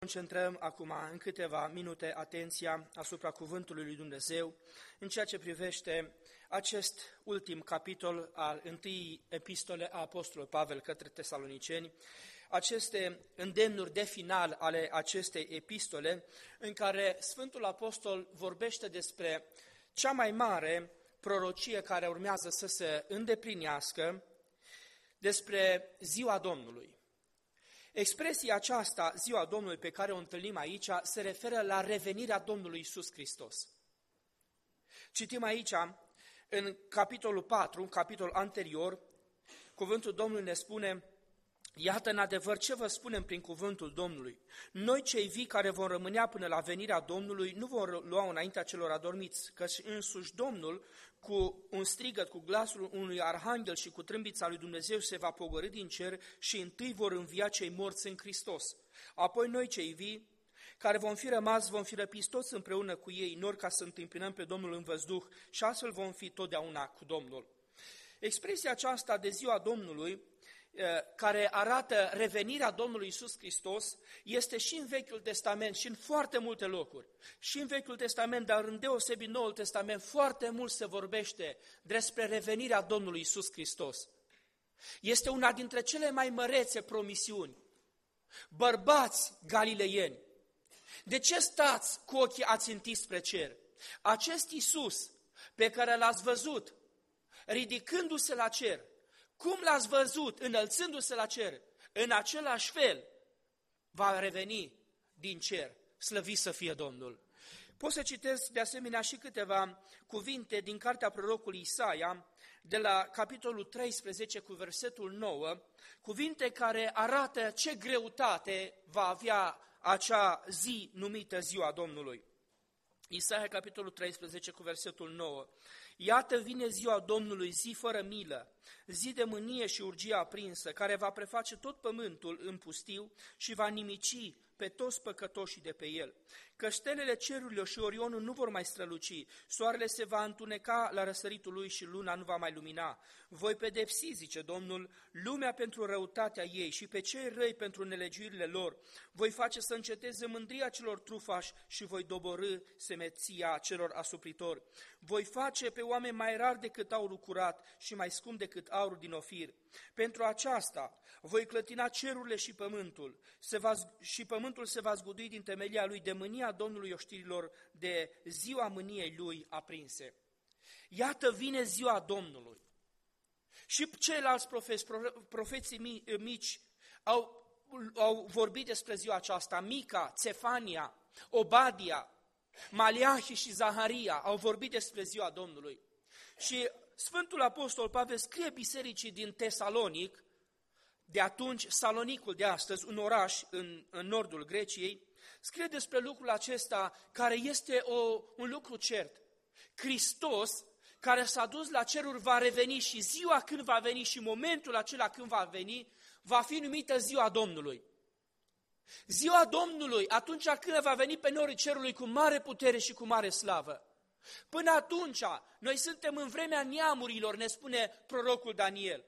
Concentrăm acum în câteva minute atenția asupra cuvântului lui Dumnezeu în ceea ce privește acest ultim capitol al întâiei epistole a Apostolului Pavel către Tesaloniceni, aceste îndemnuri de final ale acestei epistole în care Sfântul Apostol vorbește despre cea mai mare prorocie care urmează să se îndeplinească, despre ziua Domnului. Expresia aceasta, ziua Domnului, pe care o întâlnim aici, se referă la revenirea Domnului Iisus Hristos. Citim aici, în capitolul 4, un capitol anterior, cuvântul Domnului ne spune: iată în adevăr ce vă spunem prin cuvântul Domnului. Noi cei vii care vom rămânea până la venirea Domnului nu vom lua înaintea celor adormiți, căci însuși Domnul cu un strigăt, cu glasul unui arhanghel și cu trâmbița lui Dumnezeu se va pogorî din cer și întâi vor învia cei morți în Hristos. Apoi noi cei vii care vom fi rămas, vom fi răpiți toți împreună cu ei, nori ca să întâmpinăm pe Domnul în văzduh și astfel vom fi totdeauna cu Domnul. Expresia aceasta de ziua Domnului, care arată revenirea Domnului Iisus Hristos, este și în Vechiul Testament și în foarte multe locuri. Și în Vechiul Testament, dar îndeosebi în Noul Testament, foarte mult se vorbește despre revenirea Domnului Iisus Hristos. Este una dintre cele mai mărețe promisiuni. Bărbați galileieni, de ce stați cu ochii ațintiți spre cer? Acest Iisus pe care l-ați văzut ridicându-se la cer, cum l-ați văzut înălțându-se la cer, în același fel va reveni din cer, slăvit să fie Domnul. Pot să citesc de asemenea și câteva cuvinte din cartea prorocului Isaia, de la capitolul 13 cu versetul 9, cuvinte care arată ce greutate va avea acea zi numită ziua Domnului. Isaia, capitolul 13, cu versetul 9. Iată vine ziua Domnului, zi fără milă, zi de mânie și urgie aprinsă, care va preface tot pământul în pustiu și va nimici pe toți păcătoșii de pe el. Că stelele cerurilor și Orionul nu vor mai străluci, soarele se va întuneca la răsăritul lui și luna nu va mai lumina. Voi pedepsi, zice Domnul, lumea pentru răutatea ei și pe cei răi pentru nelegiuirile lor. Voi face să înceteze mândria celor trufași și voi doborî semeția celor asupritori. Voi face pe oameni mai rar decât aurul curat și mai scump decât aurul din Ofir. Pentru aceasta voi clătina cerurile și pământul, și pământul se va zgudui din temelia lui de mânia Domnului oștirilor, de ziua mâniei lui aprinse. Iată vine ziua Domnului. Și ceilalți profeții mici au vorbit despre ziua aceasta. Mica, Țefania, Obadia, Maleahi și Zaharia au vorbit despre ziua Domnului. Și Sfântul Apostol Pavel scrie bisericii din Tesalonic, de atunci Salonicul de astăzi, un oraș în nordul Greciei, scrie despre lucrul acesta care este un lucru cert. Hristos, care s-a dus la ceruri, va reveni și ziua când va veni și momentul acela când va veni, va fi numită ziua Domnului. Ziua Domnului, atunci când va veni pe norii cerului cu mare putere și cu mare slavă. Până atunci, noi suntem în vremea neamurilor, ne spune prorocul Daniel.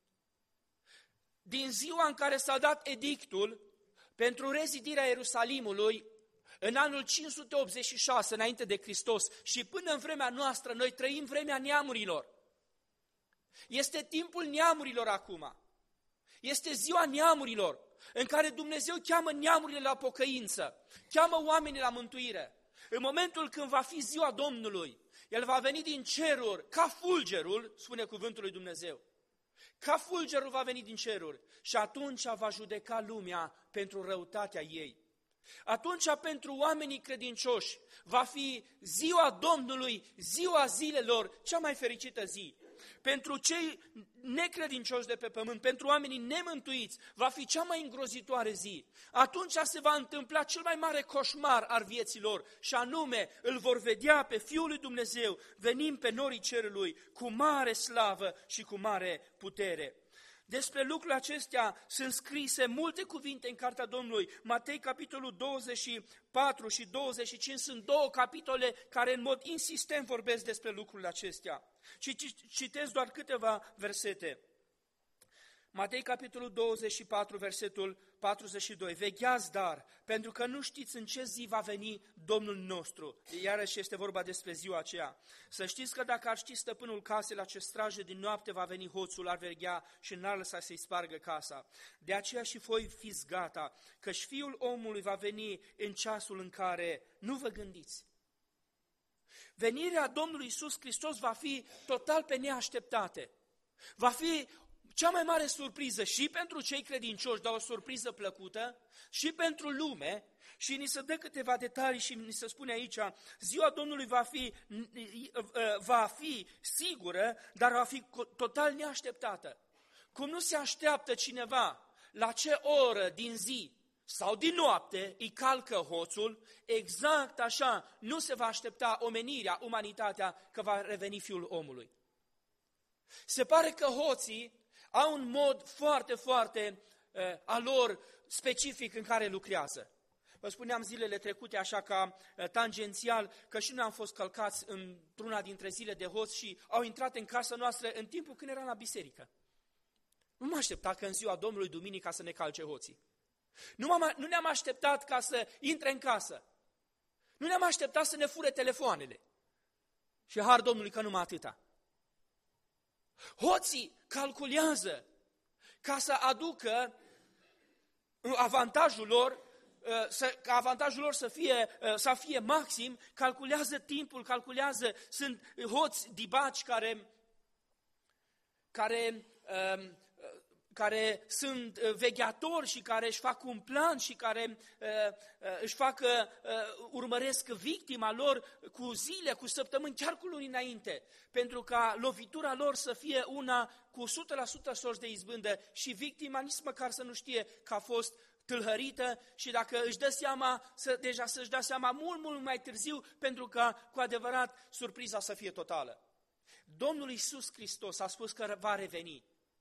Din ziua în care s-a dat edictul pentru rezidirea Ierusalimului, în anul 586 înainte de Hristos și până în vremea noastră, noi trăim vremea neamurilor. Este timpul neamurilor acum. Este ziua neamurilor în care Dumnezeu cheamă neamurile la pocăință, cheamă oamenii la mântuire. În momentul când va fi ziua Domnului, El va veni din ceruri ca fulgerul, spune cuvântul lui Dumnezeu. Ca fulgerul va veni din ceruri și atunci va judeca lumea pentru răutatea ei. Atunci pentru oamenii credincioși va fi ziua Domnului, ziua zilelor, cea mai fericită zi. Pentru cei necredincioși de pe pământ, pentru oamenii nemântuiți, va fi cea mai îngrozitoare zi. Atunci se va întâmpla cel mai mare coșmar al vieții lor și anume îl vor vedea pe Fiul lui Dumnezeu venind pe norii cerului cu mare slavă și cu mare putere. Despre lucrurile acestea sunt scrise multe cuvinte în Cartea Domnului. Matei, capitolul 24 și 25, sunt două capitole care în mod insistent vorbesc despre lucrurile acestea. Și citesc doar câteva versete. Matei, capitolul 24, versetul 42. Vegheați dar, pentru că nu știți în ce zi va veni Domnul nostru. Iarăși este vorba despre ziua aceea. Să știți că dacă ar ști stăpânul casei la ce straje din noapte va veni hoțul, ar veghea și n-ar lăsa să-i spargă casa. De aceea și voi fiți gata, căci Fiul omului va veni în ceasul în care nu vă gândiți. Venirea Domnului Iisus Hristos va fi total pe neașteptate. Va fi cea mai mare surpriză și pentru cei credincioși, dar o surpriză plăcută, și pentru lume. Și ni se dă câteva detalii și ni se spune aici, ziua Domnului va fi sigură, dar va fi total neașteptată. Cum nu se așteaptă cineva la ce oră din zi sau din noapte îi calcă hoțul, exact așa nu se va aștepta omenirea, umanitatea, că va reveni Fiul omului. Se pare că hoții au un mod foarte, foarte al lor specific în care lucrează. Vă spuneam zilele trecute așa ca tangențial că și noi am fost călcați într-una dintre zile de hoți și au intrat în casa noastră în timpul când eram la biserică. Nu mă aștepta că în ziua Domnului duminica să ne calce hoții. Nu ne-am așteptat ca să intre în casă. Nu ne-am așteptat să ne fure telefoanele. Și har Domnului că numai atâta. Hoții calculează ca să aducă avantajul lor, ca avantajul lor să fie maxim, calculează timpul, sunt hoți dibaci care sunt vegheatori și care își fac un plan și care urmăresc victima lor cu zile, cu săptămâni, chiar cu luni înainte, pentru ca lovitura lor să fie una cu 100% sorți de izbândă și victima nici măcar să nu știe că a fost tâlhărită și dacă își dă seama, deja să-și dea seama mult, mult mai târziu, pentru că cu adevărat surpriza să fie totală. Domnul Iisus Hristos a spus că va reveni,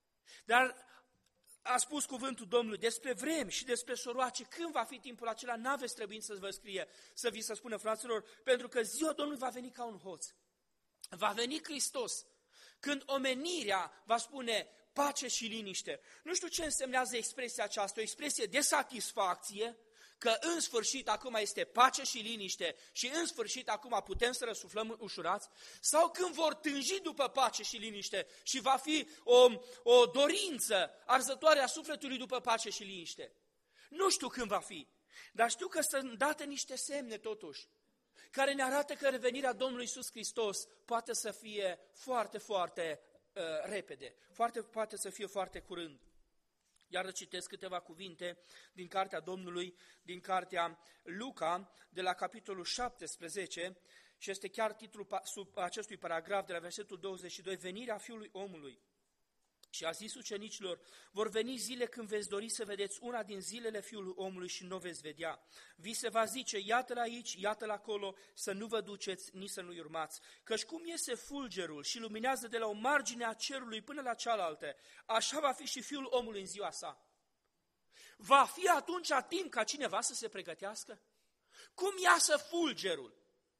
dar a spus cuvântul Domnului despre vremi și despre soroace, când va fi timpul acela, n-aveți trebuință să vă scrie, să vi se spună, fraților, pentru că ziua Domnului va veni ca un hoț. Va veni Hristos, când omenirea va spune pace și liniște. Nu știu ce însemnează expresia aceasta, o expresie de satisfacție, că în sfârșit acum este pace și liniște și în sfârșit acum putem să răsuflăm ușurați, sau când vor tânji după pace și liniște și va fi o dorință arzătoare a sufletului după pace și liniște. Nu știu când va fi, dar știu că sunt date niște semne totuși, care ne arată că revenirea Domnului Iisus Hristos poate să fie foarte, foarte repede, poate să fie foarte curând. Iar citesc câteva cuvinte din cartea Domnului, din cartea Luca, de la capitolul 17, și este chiar titlul sub acestui paragraf de la versetul 22, venirea Fiului omului. Și a zis ucenicilor, vor veni zile când veți dori să vedeți una din zilele Fiului omului și nu o veți vedea. Vi se va zice, iată-l aici, iată-l acolo, să nu vă duceți, nici să nu-i urmați. Căci cum iese fulgerul și luminează de la o margine a cerului până la cealaltă, așa va fi și Fiul omului în ziua sa. Va fi atunci timp ca cineva să se pregătească? Cum iasă fulgerul?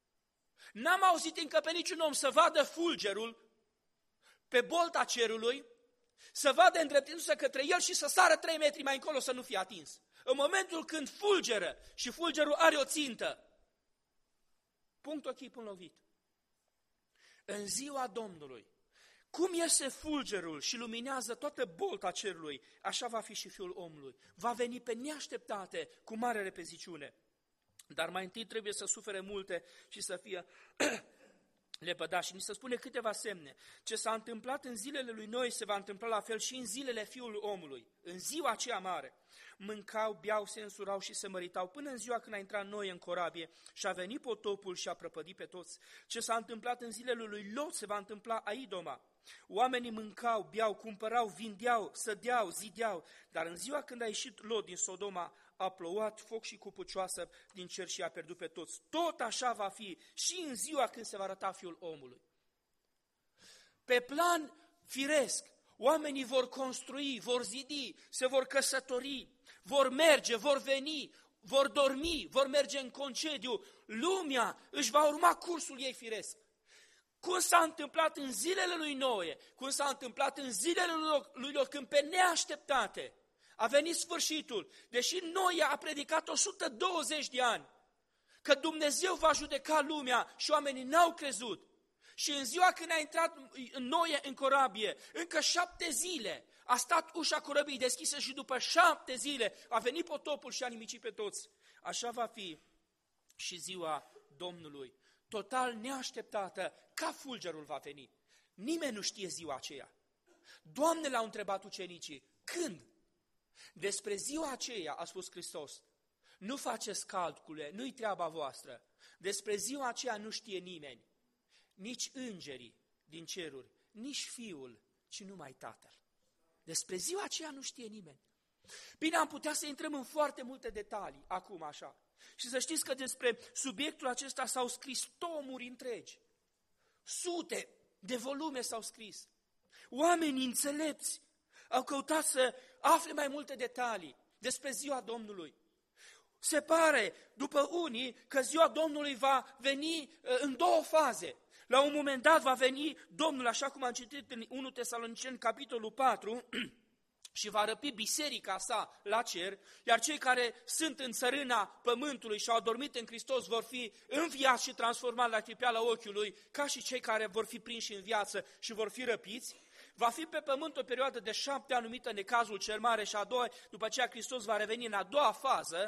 N-am auzit încă pe niciun om să vadă fulgerul pe bolta cerului, să vadă îndreptându-se către el și să sară 3 metri mai încolo să nu fie atins. În momentul când fulgeră și fulgerul are o țintă, punct ochii până lovit. În ziua Domnului, cum iese fulgerul și luminează toată bolta cerului, așa va fi și Fiul omului. Va veni pe neașteptate, cu mare repeziciune. Dar mai întâi trebuie să sufere multe și să fie lepădat. Și ni se spune câteva semne. Ce s-a întâmplat în zilele lui Noe se va întâmpla la fel și în zilele Fiului omului. În ziua aceea mare. Mâncau, beau, se însurau și se măritau până în ziua când a intrat Noe în corabie și a venit potopul și a prăpădit pe toți. Ce s-a întâmplat în zilele lui Lot se va întâmpla aidoma. Oamenii mâncau, beau, cumpărau, vindeau, sădeau, zideau, dar în ziua când a ieșit Lot din Sodoma, a plouat foc și cu pucioasă din cer și a pierdut pe toți. Tot așa va fi și în ziua când se va arăta Fiul omului. Pe plan firesc, oamenii vor construi, vor zidi, se vor căsători, vor merge, vor veni, vor dormi, vor merge în concediu. Lumea își va urma cursul ei firesc. cum s-a întâmplat în zilele lui Noe, cum s-a întâmplat în zilele lui Lot, când pe neașteptate a venit sfârșitul, deși Noe a predicat 120 de ani, că Dumnezeu va judeca lumea și oamenii n-au crezut. Și în ziua când a intrat Noe în corabie, încă 7 zile a stat ușa corăbiei deschisă și după 7 zile a venit potopul și a nimicit pe toți. Așa va fi și ziua Domnului, total neașteptată, ca fulgerul va veni. Nimeni nu știe ziua aceea. Doamne, l-au întrebat ucenicii, când? Despre ziua aceea, a spus Hristos, nu faceți calcule, nu-i treaba voastră. Despre ziua aceea nu știe nimeni, nici îngerii din ceruri, nici Fiul, ci numai Tatăl. Despre ziua aceea nu știe nimeni. Bine, am putea să intrăm în foarte multe detalii, acum așa. Și să știți că despre subiectul acesta s-au scris tomuri întregi. Sute de volume s-au scris. Oamenii înțelepți au căutat să afle mai multe detalii despre ziua Domnului. Se pare, după unii, că ziua Domnului va veni în 2 faze. La un moment dat va veni Domnul, așa cum am citit în 1 Tesaloniceni, capitolul 4, și va răpi biserica sa la cer, iar cei care sunt în țărâna pământului și au adormit în Hristos vor fi înviați și transformați la clipeala ochiului, ca și cei care vor fi prinși în viață și vor fi răpiți. Va fi pe pământ o perioadă de 7 ani numită necazul cel mare și a doua, după aceea Hristos va reveni în a doua fază,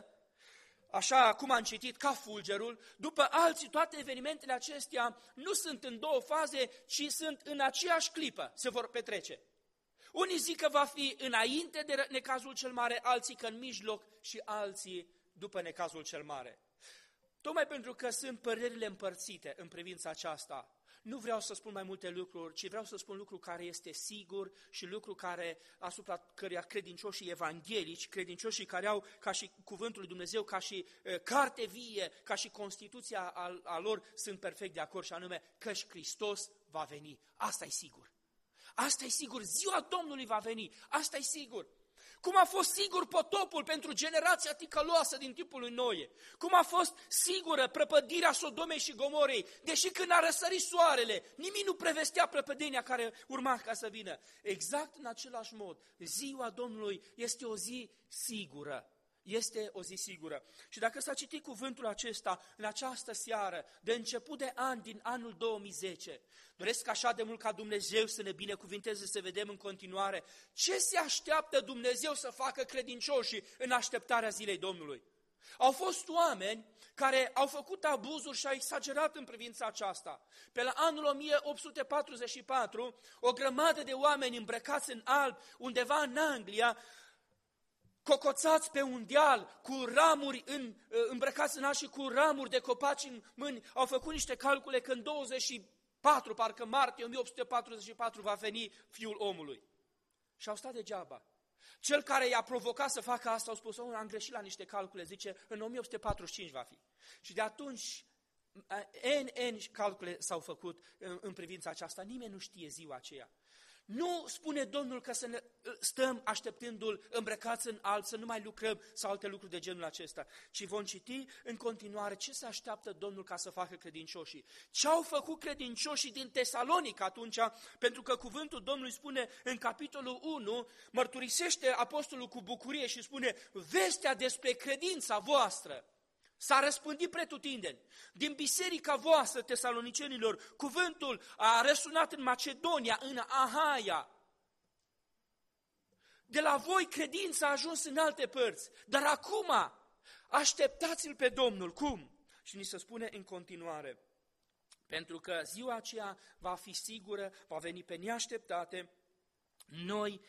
așa cum am citit, ca fulgerul. După alții, toate evenimentele acestea nu sunt în 2 faze, ci sunt în aceeași clipă, se vor petrece. Unii zic că va fi înainte de necazul cel mare, alții că în mijloc și alții după necazul cel mare. Tocmai pentru că sunt părerile împărțite în privința aceasta, nu vreau să spun mai multe lucruri, ci vreau să spun lucru care este sigur și lucru care, asupra căruia credincioșii evanghelici, credincioșii care au ca și cuvântul lui Dumnezeu, ca și carte vie, ca și Constituția a lor, sunt perfect de acord, și anume că-și Hristos va veni. Asta e sigur. Asta e sigur, ziua Domnului va veni, asta e sigur. Cum a fost sigur potopul pentru generația ticăloasă din timpul lui Noe, cum a fost sigură prăpădirea Sodomei și Gomorei, deși când a răsărit soarele, nimic nu prevestea prăpădenia care urma ca să vină. Exact în același mod, ziua Domnului este o zi sigură. Este o zi sigură. Și dacă s-a citit cuvântul acesta în această seară, de început de an, din anul 2010, doresc așa de mult ca Dumnezeu să ne binecuvinteze, să vedem în continuare ce se așteaptă Dumnezeu să facă credincioșii în așteptarea zilei Domnului. Au fost oameni care au făcut abuzuri și au exagerat în privința aceasta. Pe la anul 1844, o grămadă de oameni îmbrăcați în alb, undeva în Anglia, cocoțați pe un deal, cu ramuri îmbrăcați în alb și cu ramuri de copaci în mâini, au făcut niște calcule că în 24, parcă martie 1844, va veni Fiul omului. Și au stat degeaba. Cel care i-a provocat să facă asta, au spus, am greșit la niște calcule, zice, în 1845 va fi. Și de atunci, N calcule s-au făcut în privința aceasta, nimeni nu știe ziua aceea. Nu spune Domnul că să ne stăm așteptându-L îmbrăcați în alb, să nu mai lucrăm sau alte lucruri de genul acesta, ci vom citi în continuare ce se așteaptă Domnul ca să facă credincioșii. Ce au făcut credincioșii din Tesalonic atunci, pentru că cuvântul Domnului spune în capitolul 1, mărturisește apostolul cu bucurie și spune, vestea despre credința voastră s-a răspândit pretutindeni. Din biserica voastră, tesalonicenilor, cuvântul a răsunat în Macedonia, în Ahaia. De la voi credința a ajuns în alte părți, dar acum așteptați-L pe Domnul. Cum? Și ni se spune în continuare, pentru că ziua aceea va fi sigură, va veni pe neașteptate, noi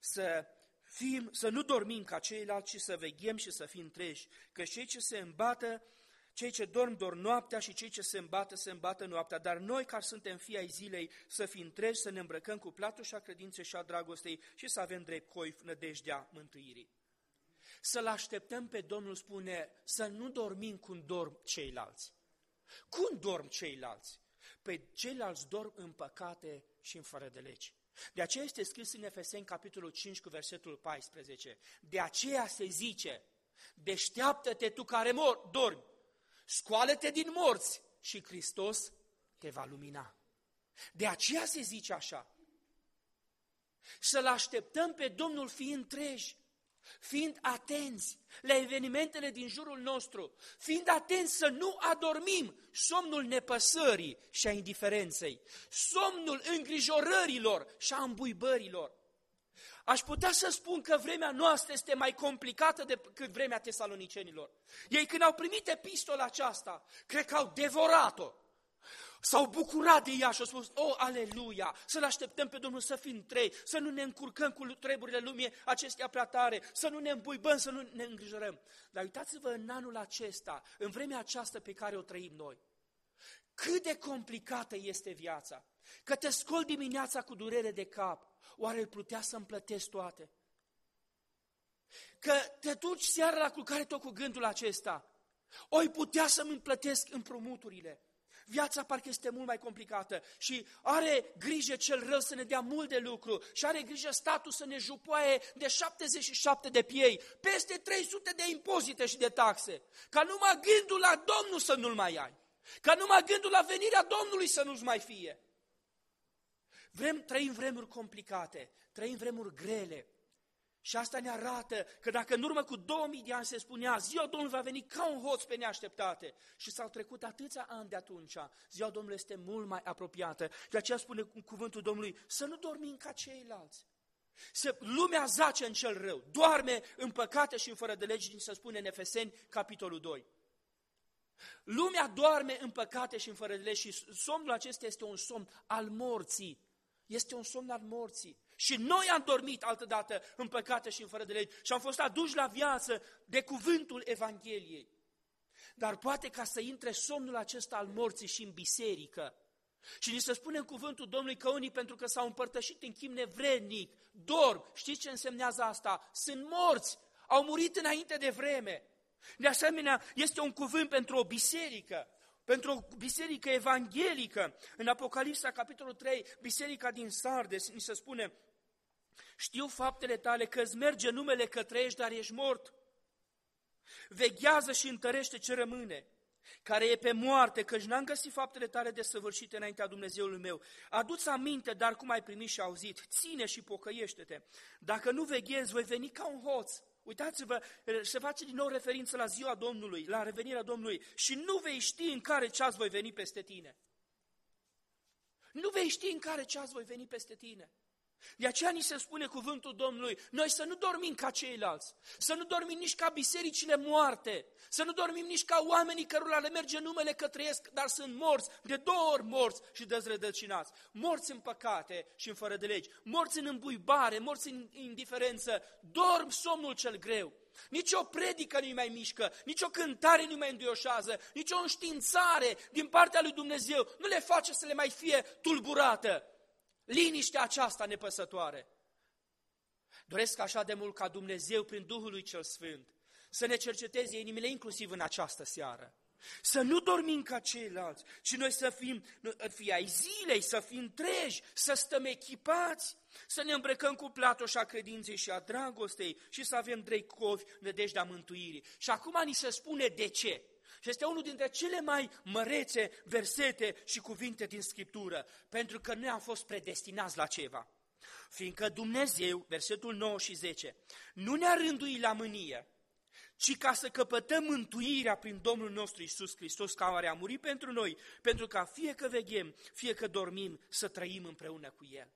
să nu dormim ca ceilalți, ci să veghem și să fim treji, că cei ce dorm noaptea și cei ce se îmbată noaptea, dar noi care suntem fii ai zilei să fim treji, să ne îmbrăcăm cu platoșa credinței și a dragostei și să avem drept coif nădejdea mântuirii. Să-L așteptăm pe Domnul, spune, să nu dormim cum dorm ceilalți. Cum dorm ceilalți? Păi ceilalți dorm în păcate și în fără de legi. De aceea este scris în Efeseni, capitolul 5, cu versetul 14. De aceea se zice, deșteaptă-te tu care dormi, scoală-te din morți și Hristos te va lumina. De aceea se zice așa. Să-L așteptăm pe Domnul fiind treji, fiind atenți la evenimentele din jurul nostru, fiind atenți să nu adormim somnul nepăsării și a indiferenței, somnul îngrijorărilor și a îmbuibărilor. Aș putea să spun că vremea noastră este mai complicată decât vremea tesalonicenilor. Ei când au primit epistola aceasta, cred că au devorat-o. S-au bucurat de ea și au spus, aleluia, să-L așteptăm pe Domnul să fim trei, să nu ne încurcăm cu treburile lumii acestea prea tare, să nu ne îmbuibăm, să nu ne îngrijorăm. Dar uitați-vă în anul acesta, în vremea aceasta pe care o trăim noi, cât de complicată este viața, că te scoli dimineața cu durere de cap, oare îl putea să-mi plătesc toate? Că te duci seara la culcare tot cu gândul acesta, oi putea să-mi plătesc împrumuturile. Viața parcă este mult mai complicată și are grijă cel rău să ne dea mult de lucru și are grijă statul să ne jupoaie de 77 de piei, peste 300 de impozite și de taxe, ca numai gândul la Domnul să nu-l mai ai, ca numai gândul la venirea Domnului să nu-ți mai fie. Trăim vremuri complicate, trăim vremuri grele. Și asta ne arată că dacă în urmă cu 2000 de ani se spunea ziua Domnului va veni ca un hoț pe neașteptate și s-au trecut atâția ani de atunci, ziua Domnului este mult mai apropiată. De aceea spune cuvântul Domnului să nu dormim ca ceilalți. Lumea zace în cel rău, doarme în păcate și în fără de legi, se spune în Efeseni, capitolul 2. Lumea doarme în păcate și în fără de legi și somnul acesta este un somn al morții. Este un somn al morții. Și noi am dormit altădată în păcate și în fără de legi și am fost aduși la viață de cuvântul Evangheliei. Dar poate ca să intre somnul acesta al morții și în biserică. Și ni se spune în cuvântul Domnului că unii, pentru că s-au împărtășit în chip nevrednic, dorm. Știți ce însemnează asta? Sunt morți, au murit înainte de vreme. De asemenea, este un cuvânt pentru o biserică. Pentru o biserică evanghelică, în Apocalipsa, capitolul 3, biserica din Sardes, ni se spune, știu faptele tale că îți merge numele că trăiești, dar ești mort. Veghează și întărește ce rămâne, care e pe moarte, căci n-am găsit faptele tale desăvârșite înaintea Dumnezeului meu. Adu-ți aminte, dar cum ai primit și auzit, ține și pocăiește-te. Dacă nu veghezi, voi veni ca un hoț. Uitați-vă, se face din nou referință la ziua Domnului, la revenirea Domnului și nu vei ști în care ceas voi veni peste tine. Nu vei ști în care ceas voi veni peste tine. De aceea ni se spune cuvântul Domnului, noi să nu dormim ca ceilalți, să nu dormim nici ca bisericile moarte, să nu dormim nici ca oamenii cărora le merge numele că trăiesc, dar sunt morți, de 2 ori morți și dezrădăcinați, morți în păcate și în fără de legi, morți în îmbuibare, morți în indiferență, dorm somnul cel greu. Nici o predică nu-i mai mișcă, nici o cântare nu-i mai înduioșează, nici o înștiințare din partea lui Dumnezeu nu le face să le mai fie tulburată. Liniștea aceasta nepăsătoare. Doresc așa de mult ca Dumnezeu, prin Duhul lui cel Sfânt, să ne cerceteze inimile inclusiv în această seară. Să nu dormim ca ceilalți, ci noi să fim ai zilei, să fim treji, să stăm echipați, să ne îmbrăcăm cu platoșa credinței și a dragostei și să avem dreicovi nădejdea mântuirii. Și acum ni se spune de ce. Și este unul dintre cele mai mărețe versete și cuvinte din Scriptură, pentru că noi am fost predestinați la ceva. Fiindcă Dumnezeu, versetul 9 și 10, nu ne-a rânduit la mânie, ci ca să căpătăm mântuirea prin Domnul nostru Iisus Hristos, care a murit pentru noi, pentru ca fie că veghem, fie că dormim, să trăim împreună cu El.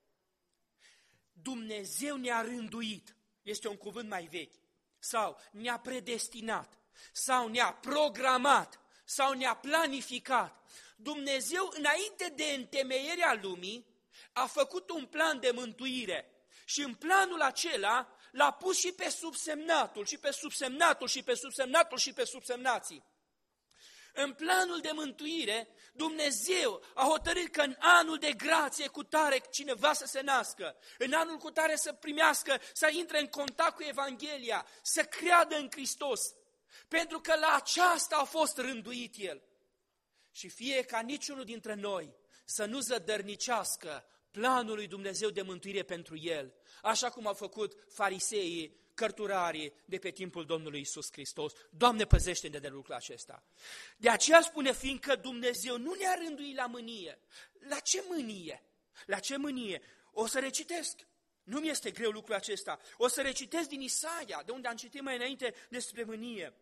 Dumnezeu ne-a rânduit, este un cuvânt mai vechi, sau ne-a predestinat, sau ne-a programat, sau ne-a planificat. Dumnezeu, înainte de întemeierea lumii, a făcut un plan de mântuire și în planul acela l-a pus și pe subsemnatul, și pe subsemnatul, și pe subsemnatul, și pe subsemnații. În planul de mântuire, Dumnezeu a hotărât că în anul de grație cu tare cineva să se nască, în anul cu tare să primească, să intre în contact cu Evanghelia, să creadă în Hristos, pentru că la aceasta a fost rânduit El. Și fie ca niciunul dintre noi să nu zădărnicească planul lui Dumnezeu de mântuire pentru El, așa cum au făcut fariseii cărturarii de pe timpul Domnului Iisus Hristos. Doamne, păzește-ne de lucrul acesta. De aceea spune, fiindcă Dumnezeu nu ne-a rânduit la mânie. La ce mânie? La ce mânie? O să recitesc. Nu mi este greu lucrul acesta. O să recitesc din Isaia, de unde am citit mai înainte despre mânie.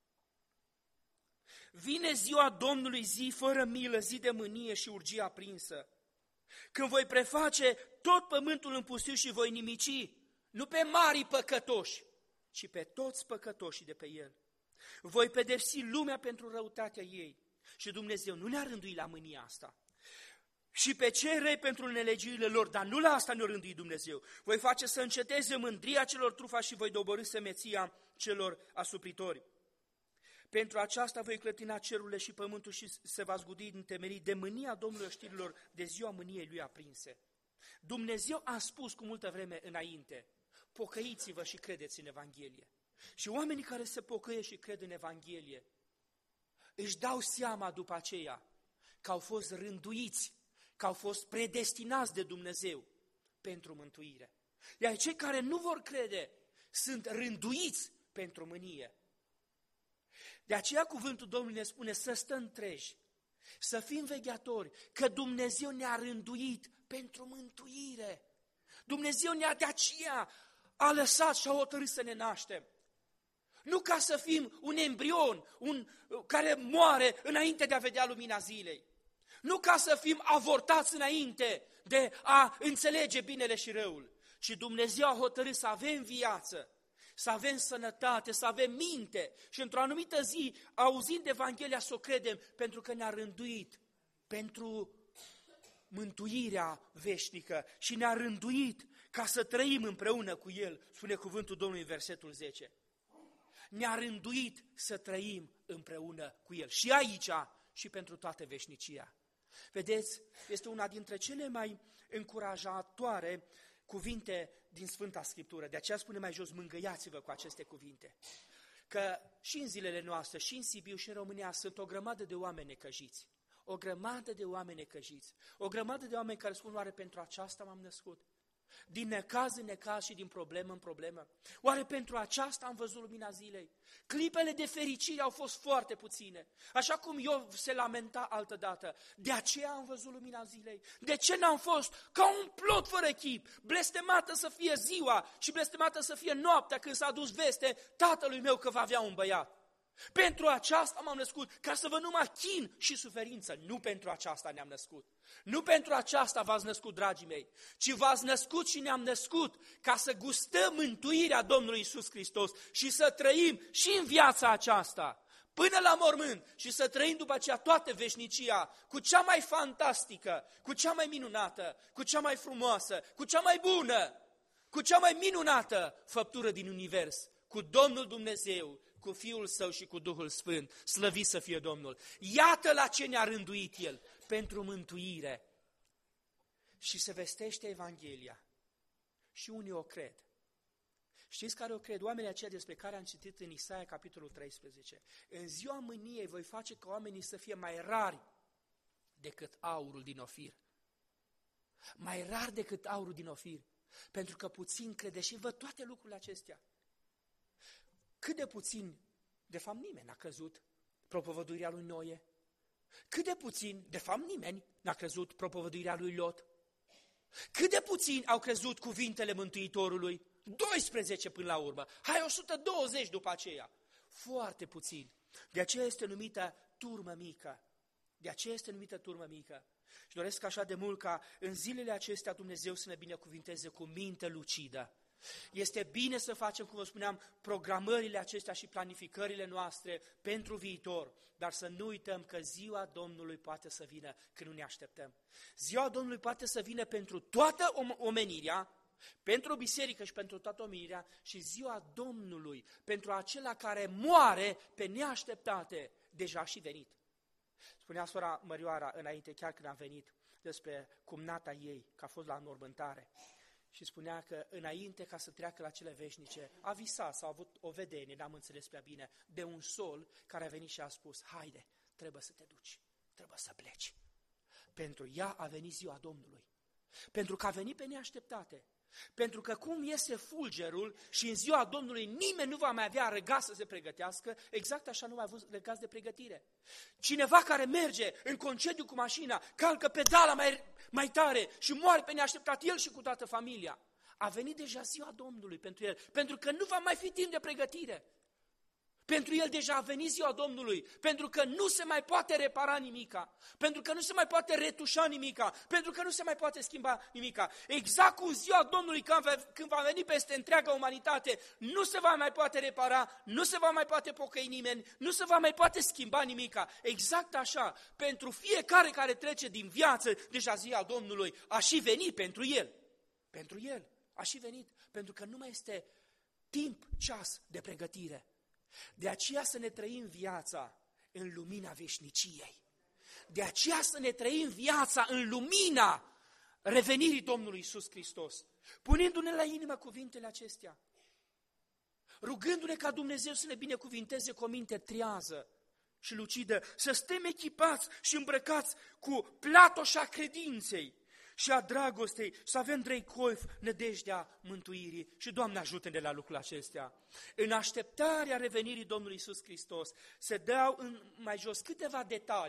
Vine ziua Domnului, zi fără milă, zi de mânie și urgie aprinsă. Când voi preface tot pământul în pustiu și voi nimici, nu pe marii păcătoși, ci pe toți păcătoșii de pe el. Voi pedepsi lumea pentru răutatea ei. Și Dumnezeu nu ne-a rânduit la mânia asta. Și pe cei răi pentru nelegiurile lor, dar nu la asta ne-a rânduit Dumnezeu. Voi face să înceteze mândria celor trufași și voi doborî semeția celor asupritori. Pentru aceasta voi clătina cerurile și pământul și se va zgudi în temelii de mânia Domnului oștirilor, de ziua mâniei lui aprinse. Dumnezeu a spus cu multă vreme înainte, pocăiți-vă și credeți în Evanghelie. Și oamenii care se pocăie și cred în Evanghelie își dau seama după aceea că au fost rânduiți, că au fost predestinați de Dumnezeu pentru mântuire. Iar cei care nu vor crede sunt rânduiți pentru mânie. De aceea cuvântul Domnului ne spune să stăm treji, să fim vegheatori, că Dumnezeu ne-a rânduit pentru mântuire. Dumnezeu ne-a de aceea a lăsat și a hotărât să ne naștem. Nu ca să fim un embrion care moare înainte de a vedea lumina zilei. Nu ca să fim avortați înainte de a înțelege binele și răul, ci Dumnezeu a hotărât să avem viață, să avem sănătate, să avem minte și într-o anumită zi, auzind Evanghelia, să o credem, pentru că ne-a rânduit pentru mântuirea veșnică și ne-a rânduit ca să trăim împreună cu El, spune cuvântul Domnului în versetul 10. Ne-a rânduit să trăim împreună cu El și aici și pentru toată veșnicia. Vedeți, este una dintre cele mai încurajatoare cuvinte din Sfânta Scriptură. De aceea spune mai jos, mângâiați-vă cu aceste cuvinte. Că și în zilele noastre, și în Sibiu, și în România sunt o grămadă de oameni necăjiți. O grămadă de oameni necăjiți. O grămadă de oameni care spun, oare pentru aceasta m-am născut? Din necaz în necaz și din problemă în problemă. Oare pentru aceasta am văzut lumina zilei? Clipele de fericire au fost foarte puține. Așa cum Iov se lamenta altădată. De aceea am văzut lumina zilei. De ce n-am fost ca un plot fără chip? Blestemată să fie ziua și blestemată să fie noaptea când s-a dus veste tatălui meu că va avea un băiat. Pentru aceasta m-am născut, ca să vă numai chin și suferință. Nu pentru aceasta ne-am născut. Nu pentru aceasta v-ați născut, dragii mei, ci v-ați născut și ne-am născut ca să gustăm mântuirea Domnului Iisus Hristos și să trăim și în viața aceasta, până la mormânt, și să trăim după aceea toată veșnicia cu cea mai fantastică, cu cea mai minunată, cu cea mai frumoasă, cu cea mai bună, cu cea mai minunată făptură din univers, cu Domnul Dumnezeu, cu Fiul Său și cu Duhul Sfânt, slăvit să fie Domnul. Iată la ce ne-a rânduit El, pentru mântuire. Și se vestește Evanghelia. Și unii o cred. Știți care o cred? Oamenii aceia despre care am citit în Isaia, capitolul 13. În ziua mâniei voi face ca oamenii să fie mai rari decât aurul din Ofir. Mai rar decât aurul din Ofir. Pentru că puțin crede și văd toate lucrurile acestea. Cât de puțin, de fapt nimeni n-a crezut propovăduirea lui Noe. Cât de puțin, de fapt nimeni n-a crezut propovăduirea lui Lot. Cât de puțin au crezut cuvintele Mântuitorului? 12 până la urmă. Hai 120 după aceea. Foarte puțin. De aceea este numită turmă mică. De aceea este numită turmă mică. Și doresc așa de mult ca în zilele acestea Dumnezeu să ne binecuvinteze cu minte lucidă. Este bine să facem, cum vă spuneam, programările acestea și planificările noastre pentru viitor, dar să nu uităm că ziua Domnului poate să vină când nu ne așteptăm. Ziua Domnului poate să vină pentru toată omenirea, pentru o biserică și pentru toată omenirea, și ziua Domnului pentru acela care moare pe neașteptate, deja și venit. Spunea sora Mărioara înainte, chiar când am venit, despre cumnata ei, că a fost la înmormântare. Și spunea că înainte ca să treacă la cele veșnice, a visat sau a avut o vedenie, n-am înțeles prea bine, de un sol care a venit și a spus, haide, trebuie să te duci, trebuie să pleci. Pentru ea a venit ziua Domnului. Pentru că a venit pe neașteptate. Pentru că cum iese fulgerul și în ziua Domnului nimeni nu va mai avea răgaz să se pregătească, exact așa nu va avea răgaz de pregătire. Cineva care merge în concediu cu mașina, calcă pedala mai tare și moare pe neașteptat el și cu toată familia. A venit deja ziua Domnului pentru el, pentru că nu va mai fi timp de pregătire. Pentru el deja a venit ziua Domnului, pentru că nu se mai poate repara nimica, pentru că nu se mai poate retușa nimica, pentru că nu se mai poate schimba nimica. Exact cum ziua Domnului, când va veni peste întreaga umanitate, nu se va mai poate repara, nu se va mai poate pocăi nimeni, nu se va mai poate schimba nimica. Exact așa, pentru fiecare care trece din viață, deja ziua Domnului a și venit pentru el. Pentru el a și venit, pentru că nu mai este timp, ceas de pregătire. De aceea să ne trăim viața în lumina veșniciei. De aceea să ne trăim viața în lumina revenirii Domnului Iisus Hristos. Punându-ne la inimă cuvintele acestea. Rugându-ne ca Dumnezeu să ne binecuvinteze cu o minte trează și lucidă. Să stăm echipați și îmbrăcați cu platoșa credinței și a dragostei, să avem trei coif, nădejdea mântuirii. Și Doamne ajută-ne la lucrul acestea. În așteptarea revenirii Domnului Iisus Hristos se dau în mai jos câteva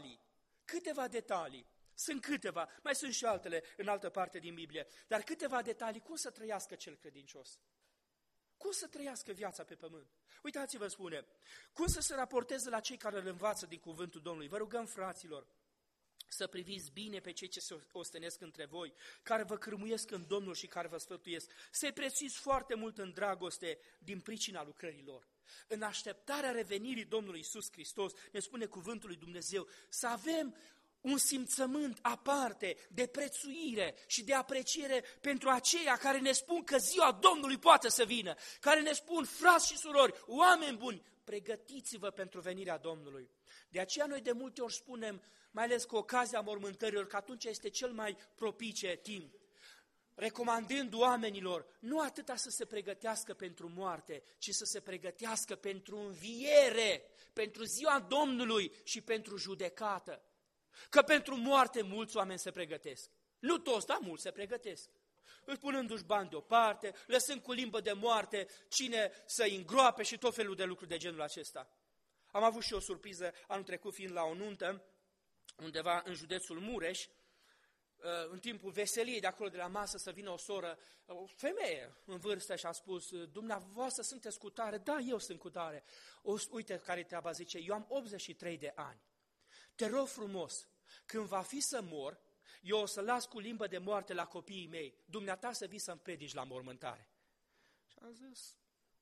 detalii. Sunt câteva, mai sunt și altele în altă parte din Biblie, dar câteva detalii, cum să trăiască cel credincios. Cum să trăiască viața pe pământ? Uitați-vă, spune, cum să se raporteze la cei care îl învață din cuvântul Domnului. Vă rugăm, fraților, să priviți bine pe cei ce se ostenesc între voi, care vă cârmuiesc în Domnul și care vă sfătuiesc. Să-i prețuiți foarte mult în dragoste din pricina lucrărilor. În așteptarea revenirii Domnului Iisus Hristos, ne spune cuvântul lui Dumnezeu, să avem un simțământ aparte de prețuire și de apreciere pentru aceia care ne spun că ziua Domnului poate să vină, care ne spun, frați și surori, oameni buni, pregătiți-vă pentru venirea Domnului. De aceea noi de multe ori spunem, mai ales cu ocazia mormântărilor, că atunci este cel mai propice timp, recomandând oamenilor nu atâta să se pregătească pentru moarte, ci să se pregătească pentru înviere, pentru ziua Domnului și pentru judecată. Că pentru moarte mulți oameni se pregătesc. Nu toți, dar mulți se pregătesc. Își punându-și bani deoparte, lăsând cu limbă de moarte cine să-i îngroape și tot felul de lucruri de genul acesta. Am avut și o surpriză anul trecut fiind la o nuntă, undeva în județul Mureș, în timpul veseliei de acolo de la masă să vină o soră, o femeie în vârstă și a spus, dumneavoastră sunteți cu tare? Da, eu sunt cu tare. Uite care treaba, zice, eu am 83 de ani. Te rog frumos, când va fi să mor, eu o să las cu limbă de moarte la copiii mei, dumneata să vii să-mi predici la mormântare. Și am zis,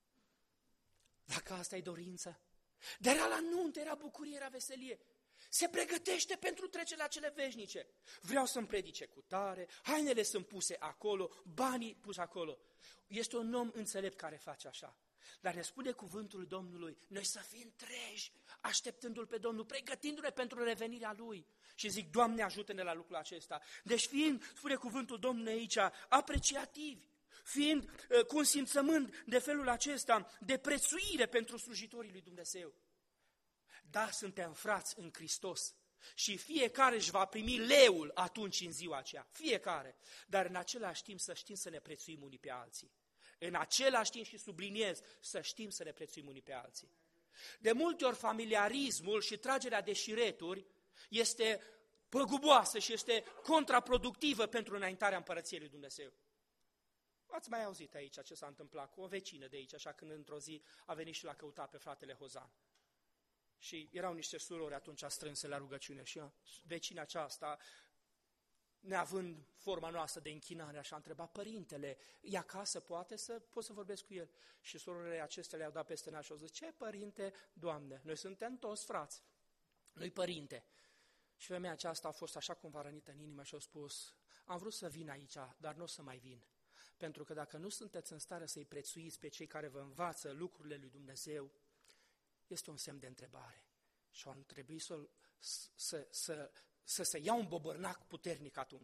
dacă asta e dorința, dar era la nuntă, era bucurie, era veselie. Se pregătește pentru trecerea cele veșnice. Vreau să-mi predice cu tare, hainele sunt puse acolo, banii puși acolo. Este un om înțelept care face așa. Dar ne spune cuvântul Domnului, noi să fim treji, așteptându-L pe Domnul, pregătindu-ne pentru revenirea Lui. Și zic, Doamne, ajută-ne la lucrul acesta. Deci fiind, spune cuvântul Domnului aici, apreciativi, fiind cu un simțământ de felul acesta, de prețuire pentru slujitorii lui Dumnezeu. Da, suntem frați în Hristos și fiecare își va primi leul atunci în ziua aceea, fiecare, dar în același timp să știm să ne prețuim unii pe alții. În același timp și subliniez, să știm să ne prețuim unii pe alții. De multe ori familiarismul și tragerea de șireturi este păguboasă și este contraproductivă pentru înaintarea împărăției lui Dumnezeu. Ați mai auzit aici ce s-a întâmplat cu o vecină de aici, așa când într-o zi a venit și l-a căutat pe fratele Hozan. Și erau niște surori atunci strânse la rugăciune și vecina aceasta, neavând forma noastră de închinare, așa a întrebat, părintele, e acasă, pot să vorbesc cu el? Și surorile acestea le-au dat peste nas și au zis, ce părinte, Doamne, noi suntem toți frați, nu-i părinte. Și femeia aceasta a fost așa cumva rănită în inimă și a spus, am vrut să vin aici, dar nu o să mai vin. Pentru că dacă nu sunteți în stare să-i prețuiți pe cei care vă învață lucrurile lui Dumnezeu, este un semn de întrebare. Și ar trebui să se ia un bobărnac puternic atunci.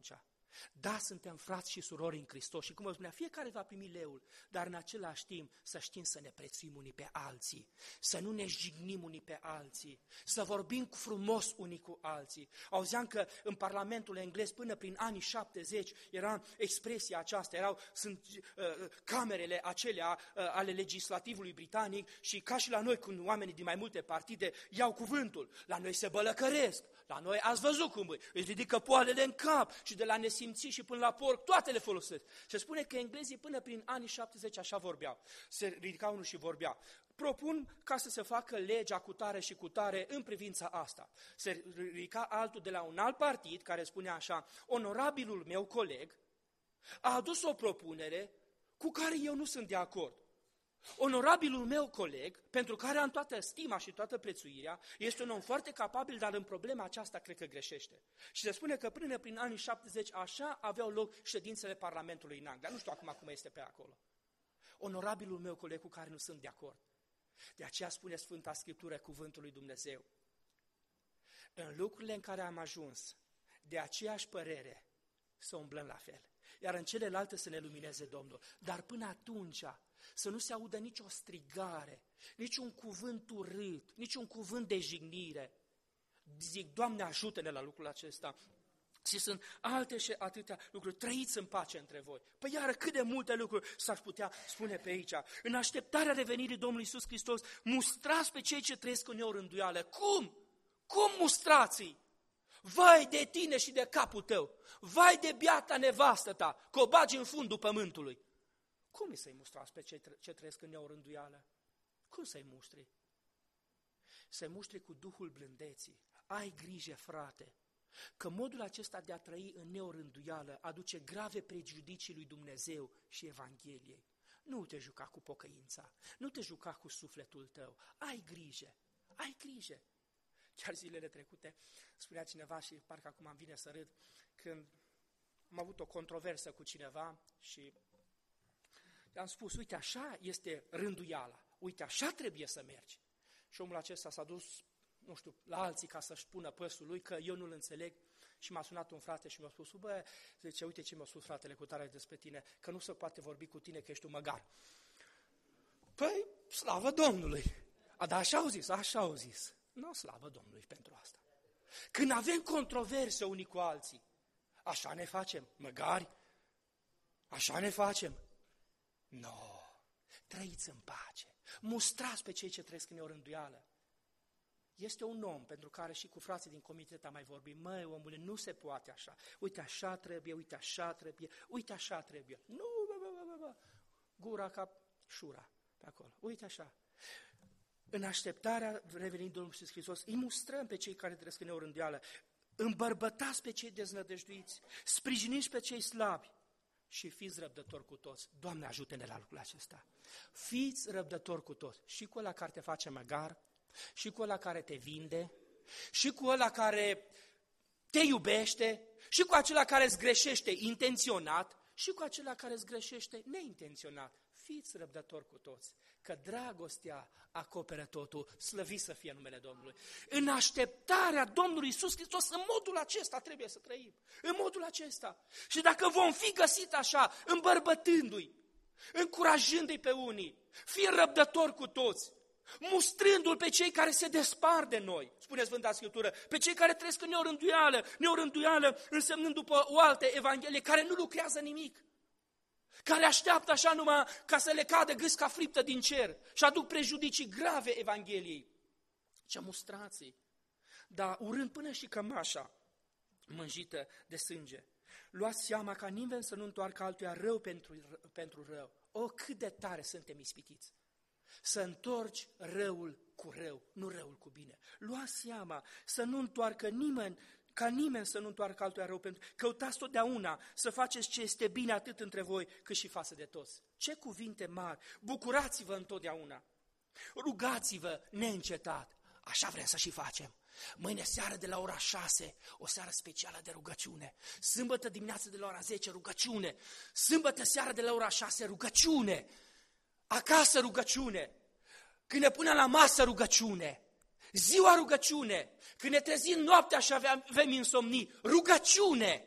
Da, suntem frați și surori în Hristos și cum vă spunea, fiecare va primi leul, dar în același timp să știm să ne prețuim unii pe alții, să nu ne jignim unii pe alții, să vorbim frumos unii cu alții. Auzeam că în Parlamentul englez până prin anii 70 era expresia aceasta, sunt camerele acelea ale legislativului britanic și ca și la noi când oamenii din mai multe partide iau cuvântul, la noi se bălăcăresc, la noi ați văzut cum îi ridică poalele în cap și de la nesimțit și până la porc, toate le folosesc. Se spune că englezii până prin anii 70 așa vorbeau. Se ridica unul și vorbea. Propun ca să se facă legea cu tare și cu tare în privința asta. Se ridica altul de la un alt partid care spunea așa, onorabilul meu coleg a adus o propunere cu care eu nu sunt de acord. Onorabilul meu coleg, pentru care am toată stima și toată prețuirea, este un om foarte capabil, dar în problema aceasta cred că greșește. Și se spune că până prin anii 70 așa aveau loc ședințele Parlamentului în Anglia. Nu știu acum cum este pe acolo. Onorabilul meu coleg cu care nu sunt de acord. De aceea spune Sfânta Scriptură, cuvântul lui Dumnezeu. În lucrurile în care am ajuns, de aceeași părere, să umblăm la fel. Iar în celelalte să ne lumineze Domnul. Dar până atunci să nu se audă nicio strigare, niciun cuvânt urât, niciun cuvânt de jignire. Zic, Doamne, ajută-ne la lucrul acesta. Și sunt alte și atâtea lucruri. Trăiți în pace între voi. Păi iară cât de multe lucruri s-ar putea spune pe aici. În așteptarea revenirii Domnului Iisus Hristos, mustrați pe cei ce trăiesc în neorânduială. Cum? Cum mustrați-i? Vai de tine și de capul tău! Vai de biata nevastă ta, că o bagi în fundul pământului! Cum să-i mustrați pe cei ce trăiesc în neorânduială? Cum să-i muștri? Să-i muștri cu Duhul blândeții. Ai grijă, frate, că modul acesta de a trăi în neorânduială aduce grave prejudicii lui Dumnezeu și Evangheliei. Nu te juca cu pocăința, nu te juca cu sufletul tău. Ai grijă, ai grijă. Chiar zilele trecute spunea cineva și parcă acum îmi vine să râd, când am avut o controversă cu cineva și i-am spus, uite așa este rânduiala, uite așa trebuie să mergi. Și omul acesta s-a dus, nu știu, la alții ca să-și pună păsul lui, că eu nu-l înțeleg și m-a sunat un frate și mi-a spus, bă, zice, uite ce mi-a spus fratele cu tare despre tine, că nu se poate vorbi cu tine că ești un măgar. Păi, slavă Domnului! Dar așa au zis. Nu, slavă Domnului pentru asta. Când avem controverse unii cu alții, așa ne facem, măgari? Așa ne facem? Nu, trăiți în pace, mustrați pe cei ce trăiesc în neorânduială. Este un om pentru care și cu frații din comitet am mai vorbit, măi, omule, nu se poate așa, uite așa trebuie, uite așa trebuie, uite așa trebuie. Nu, gura ca șura pe acolo, uite așa. În așteptarea revenirii Domnului Iisus Hristos, îi mustrăm pe cei care trăiesc în neorânduială, îmbărbătați pe cei deznădăjduiți, sprijiniți pe cei slabi și fiți răbdători cu toți. Doamne, ajută-ne la lucrul acesta. Fiți răbdători cu toți, și cu ăla care te face măgar, și cu ăla care te vinde, și cu ăla care te iubește, și cu acela care îți greșește intenționat, și cu acela care îți greșește neintenționat. Fiți răbdători cu toți, că dragostea acoperă totul, slăvit să fie numele Domnului. În așteptarea Domnului Iisus Hristos, în modul acesta trebuie să trăim, în modul acesta. Și dacă vom fi găsit așa, îmbărbătându-i, încurajându-i pe unii, fie răbdători cu toți, mustrându-l pe cei care se despart de noi, spune Sfânta Scriptură, pe cei care trăiesc în neorânduială însemnând după o altă Evanghelie, care nu lucrează nimic, care așteaptă așa numai ca să le cadă gâsca friptă din cer și aduc prejudicii grave Evangheliei. Ce mustrații, dar urând până și cămașa mânjită de sânge. Luați seama ca nimeni să nu întoarcă altuia rău pentru rău. O, cât de tare suntem ispitiți. Să întorci răul cu rău, nu răul cu bine. Luați seama să nu întoarcă nimeni, ca nimeni să nu întoarcă altuia rău, pentru căutați totdeauna să faceți ce este bine atât între voi cât și față de toți. Ce cuvinte mari! Bucurați-vă întotdeauna! Rugați-vă neîncetat! Așa vrem să și facem. Mâine seară de la ora 6, o seară specială de rugăciune. Sâmbătă dimineață de la ora 10, rugăciune. Sâmbătă seară de la ora 6, rugăciune. Acasă rugăciune. Când ne punem la masă rugăciune. Ziua rugăciune. Când ne trezim noaptea și avem insomnii, rugăciune.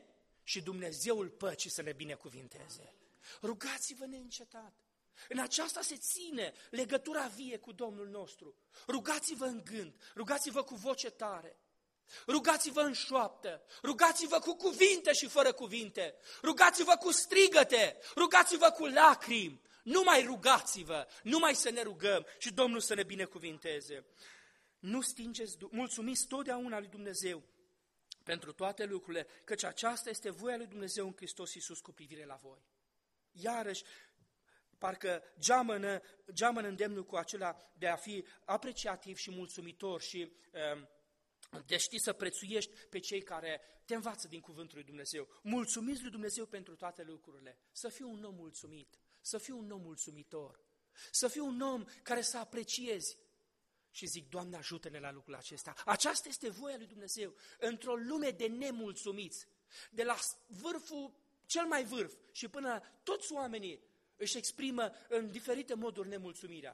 și Dumnezeul păcii să ne binecuvinteze. Rugați-vă neîncetat. În aceasta se ține legătura vie cu Domnul nostru. Rugați-vă în gând, rugați-vă cu voce tare, rugați-vă în șoaptă, rugați-vă cu cuvinte și fără cuvinte, rugați-vă cu strigăte, rugați-vă cu lacrimi. Nu mai rugați-vă, numai să ne rugăm și Domnul să ne binecuvinteze. Nu stingeți, mulțumiți totdeauna lui Dumnezeu pentru toate lucrurile, căci aceasta este voia lui Dumnezeu în Hristos Iisus cu privire la voi. Iarăși, parcă geamănă îndemnul cu acela de a fi apreciativ și mulțumitor și de știi să prețuiești pe cei care te învață din cuvântul lui Dumnezeu. Mulțumiți lui Dumnezeu pentru toate lucrurile. Să fii un om mulțumit, să fii un om mulțumitor, să fii un om care să apreciezi. Și zic, Doamne, ajută-ne la lucrul acesta. Aceasta este voia lui Dumnezeu. Într-o lume de nemulțumiți, de la vârful cel mai vârf și până toți oamenii își exprimă în diferite moduri nemulțumirea.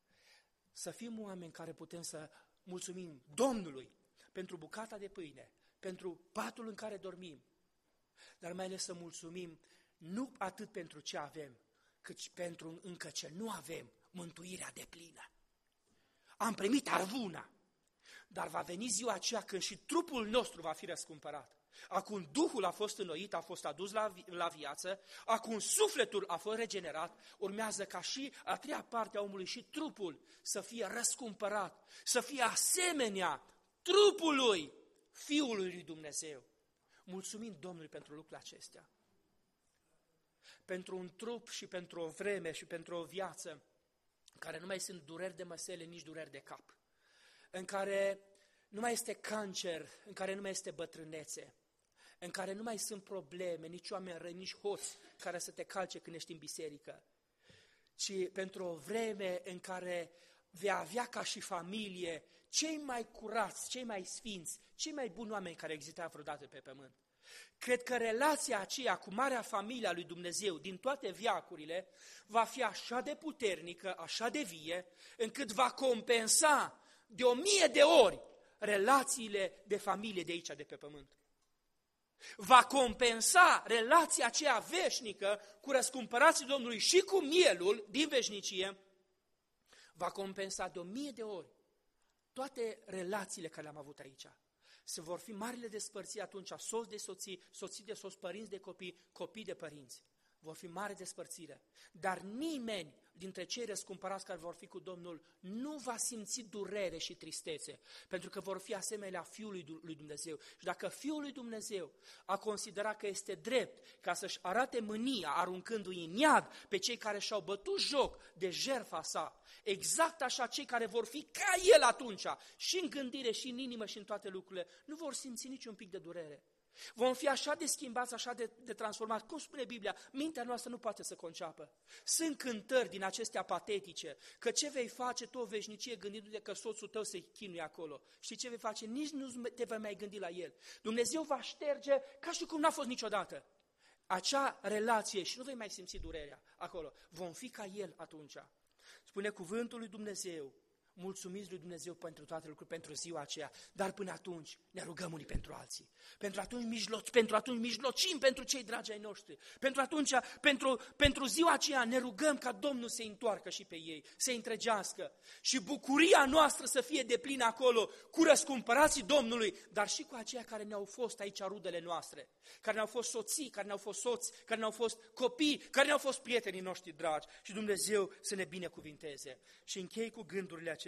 Să fim oameni care putem să mulțumim Domnului pentru bucata de pâine, pentru patul în care dormim, dar mai ales să mulțumim nu atât pentru ce avem, cât și pentru încă ce nu avem, mântuirea deplină. Am primit arvuna, dar va veni ziua aceea când și trupul nostru va fi răscumpărat. Acum Duhul a fost înnoit, a fost adus la viață, acum sufletul a fost regenerat, urmează ca și a treia parte a omului și trupul să fie răscumpărat, să fie asemenea trupului Fiului lui Dumnezeu. Mulțumim Domnului pentru lucrurile acestea. Pentru un trup și pentru o vreme și pentru o viață în care nu mai sunt dureri de măsele, nici dureri de cap, în care nu mai este cancer, în care nu mai este bătrânețe, în care nu mai sunt probleme, nici oameni răi, nici hoți care să te calce când ești în biserică, ci pentru o vreme în care vei avea ca și familie cei mai curați, cei mai sfinți, cei mai buni oameni care existau vreodată pe pământ. Cred că relația aceea cu marea familie a lui Dumnezeu din toate veacurile va fi așa de puternică, așa de vie, încât va compensa de 1000 de ori relațiile de familie de aici, de pe pământ. Va compensa relația aceea veșnică cu răscumpărații Domnului și cu mielul din veșnicie, va compensa de 1000 de ori toate relațiile care le-am avut aici. Se vor fi marile despărțiri atunci, soți de soții, soții de soți, părinți de copii, copii de părinți. Vor fi mare despărțire. Dar nimeni dintre cei răscumpărați care vor fi cu Domnul nu va simți durere și tristețe, pentru că vor fi asemenea Fiului lui Dumnezeu. Și dacă Fiul lui Dumnezeu a considerat că este drept ca să-și arate mânia aruncându-i în iad pe cei care și-au bătut joc de jertfa sa, exact așa cei care vor fi ca El atunci, și în gândire, și în inimă, și în toate lucrurile, nu vor simți niciun pic de durere. Vom fi așa de schimbați, așa de transformați. Cum spune Biblia, mintea noastră nu poate să conceapă. Sunt cântări din acestea patetice, că ce vei face tu o veșnicie gândindu-te că soțul tău se chinuie acolo. Și ce vei face? Nici nu te vei mai gândi la el. Dumnezeu va șterge ca și cum n-a fost niciodată acea relație și nu vei mai simți durerea acolo. Vom fi ca El atunci. Spune cuvântul lui Dumnezeu, mulțumiți lui Dumnezeu pentru toate lucrurile, pentru ziua aceea, dar până atunci ne rugăm unii pentru alții. Pentru atunci mijlocim pentru cei dragi ai noștri. Pentru ziua aceea ne rugăm ca Domnul să-i întoarcă și pe ei, să-i întregească. Și bucuria noastră să fie deplină acolo cu răscumpărații Domnului, dar și cu aceia care ne-au fost aici rudele noastre, care ne-au fost soții, care ne-au fost soți, care ne-au fost copii, care ne-au fost prietenii noștri dragi. Și Dumnezeu să ne binecuvinteze. Și închei cu gândurile acestea.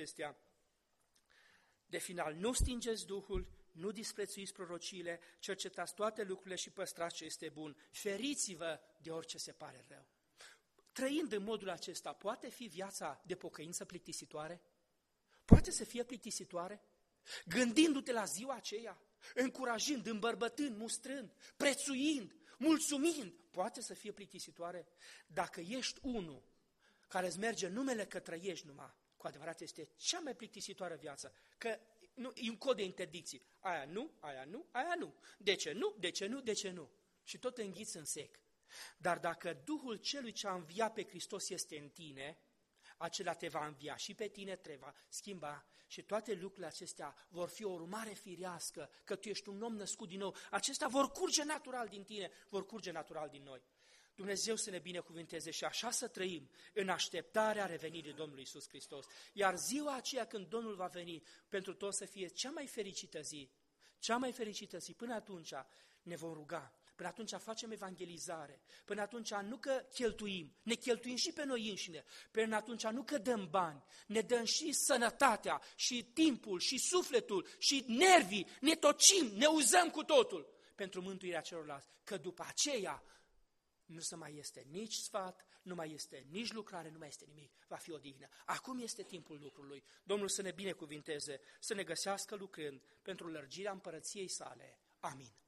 De final, nu stingeți Duhul, nu disprețuiți prorociile, cercetați toate lucrurile și păstrați ce este bun. Feriți-vă de orice se pare rău. Trăind în modul acesta, poate fi viața de pocăință plictisitoare? Poate să fie plictisitoare? Gândindu-te la ziua aceea, încurajând, îmbărbătând, mustrând, prețuind, mulțumind, poate să fie plictisitoare? Dacă ești unul care îți merge numele că trăiești numai, cu adevărat este cea mai plictisitoare viață, că nu, e un cod de interdicții. Aia nu, aia nu, aia nu. De ce nu, de ce nu, de ce nu? Și tot înghiți în sec. Dar dacă Duhul celui ce a înviat pe Hristos este în tine, acela te va învia și pe tine, te va schimba și toate lucrurile acestea vor fi o urmare firească, că tu ești un om născut din nou. Acestea vor curge natural din tine, vor curge natural din noi. Dumnezeu să ne binecuvânteze și așa să trăim în așteptarea revenirii Domnului Iisus Hristos. Iar ziua aceea când Domnul va veni, pentru toți să fie cea mai fericită zi, cea mai fericită zi. Până atunci ne vom ruga, până atunci facem evangelizare, până atunci nu că cheltuim, ne cheltuim și pe noi înșine, până atunci nu că dăm bani, ne dăm și sănătatea, și timpul, și sufletul, și nervii, ne tocim, ne uzăm cu totul pentru mântuirea celorlalți, că după aceea nu se mai este nici sfat, nu mai este nici lucrare, nu mai este nimic, va fi odihnă. Acum este timpul lucrului. Domnul să ne binecuvinteze, să ne găsească lucrând pentru lărgirea împărăției sale. Amin.